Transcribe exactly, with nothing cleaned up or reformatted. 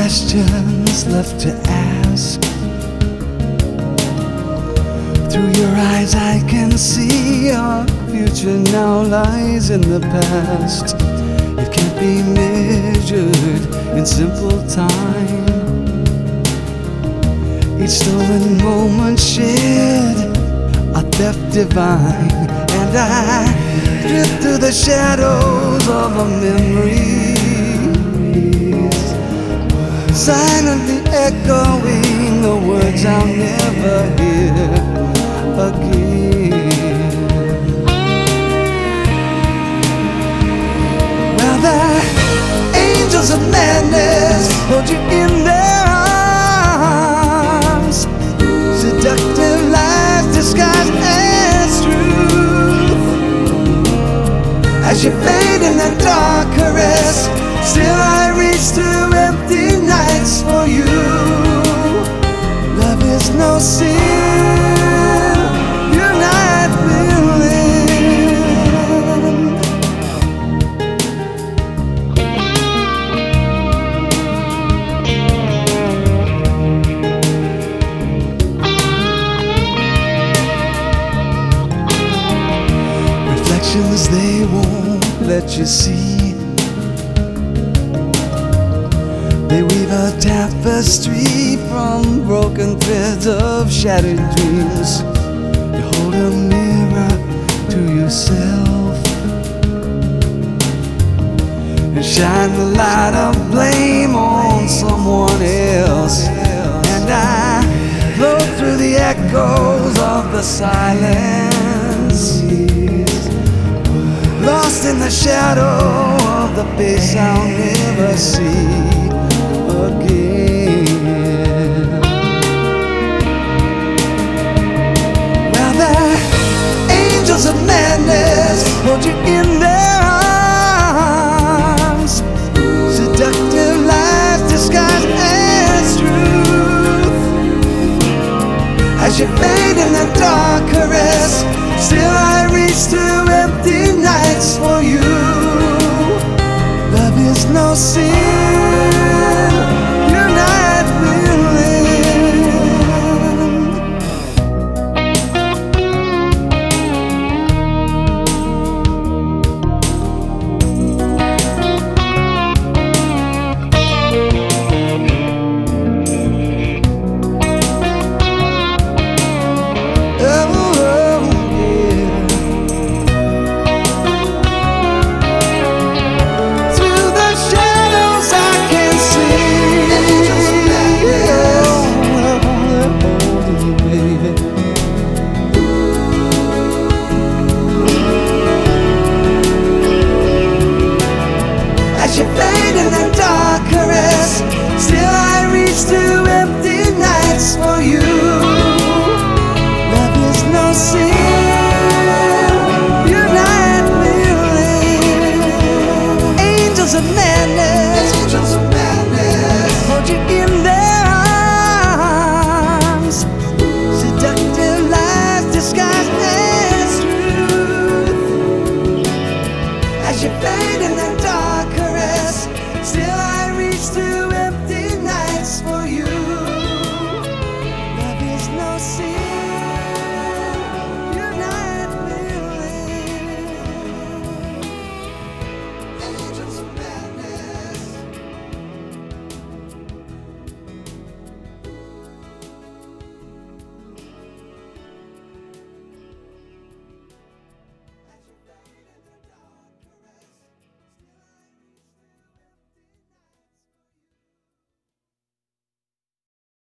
questions left to ask. Through your eyes I can see our future now lies in the past. It can't be measured in simple time. Each stolen moment shared, a theft divine. And I drift through the shadows of a memory, silently echoing the words I'll never hear again. Well, the angels of madness hold you in their arms, seductive lies disguised as truth. As you fade in the dark caress, still I reach through empty nights for you. Love is no sin you're not willing. Reflections they won't let you see. They weave a tapestry from broken threads of shattered dreams. You hold a mirror to yourself and shine the light of blame on someone else. And I float through the echoes of the silence, lost in the shadow of the face I'll never see again.